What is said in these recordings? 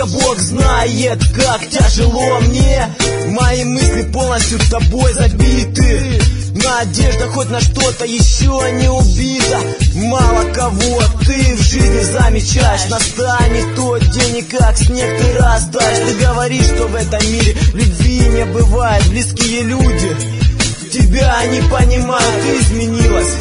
только Бог знает, как тяжело мне. Мои мысли полностью тобой забиты. Надежда хоть на что-то еще не убита. Мало кого ты в жизни замечаешь. Настанет тот день, и как снег ты растаешь. Ты говоришь, что в этом мире любви не бывает. Близкие люди тебя не понимают. Ты изменилась,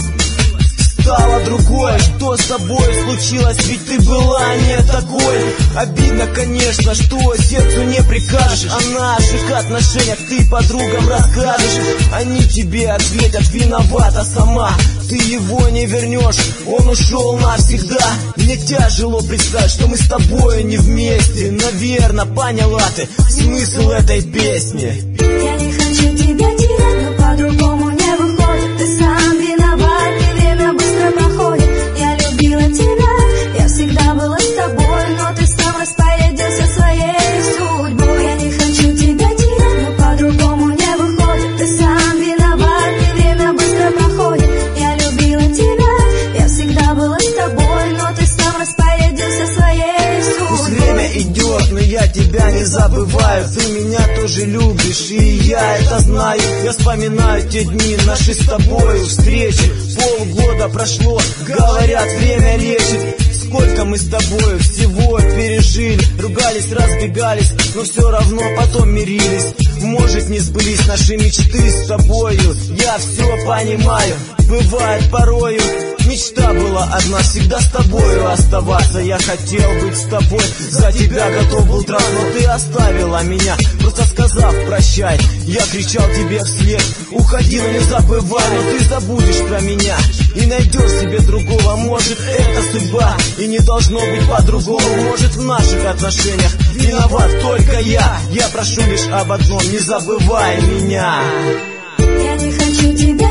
стала другой. Что с тобой случилось? Ведь ты была не такой. Обидно, конечно, что сердцу не прикажешь. О наших отношениях ты подругам расскажешь. Они тебе ответят: виновата сама. Ты его не вернешь, он ушел навсегда. Мне тяжело представить, что мы с тобой не вместе. Наверно, поняла ты смысл этой песни. Я не хочу тебя терять, но по-другому не выходит. Ты сам виноват, и время быстро проходит. Я любила тебя, я всегда была с тобой, но ты сам распорядился своей судьбой. Я не хочу тебя терять, но по-другому не выходит. Ты сам виноват, и время быстро проходит. Я любила тебя, я всегда была с тобой, но ты сам распорядился своей судьбой. Пусть время идет, но я тебя не забываю. Ты меня тоже любишь, и я это знаю. Я вспоминаю те дни наши с тобой встречи. Полгода прошло, говорят, время лечит. Сколько мы с тобой всего пережили. Ругались, разбегались, но все равно потом мирились. Может, не сбылись наши мечты с тобою. Я все понимаю, бывает порою. Мечта была одна, всегда с тобою оставаться. Я хотел быть с тобой, за тебя готов был драться, но ты оставила меня, просто сказав прощай. Я кричал тебе вслед: уходи, но не забывай. Но ты забудешь про меня и найдешь себе другого. Может, это судьба, и не должно быть по-другому. Может, в наших отношениях виноват только я. Я прошу лишь об одном: не забывай меня. Я не хочу тебя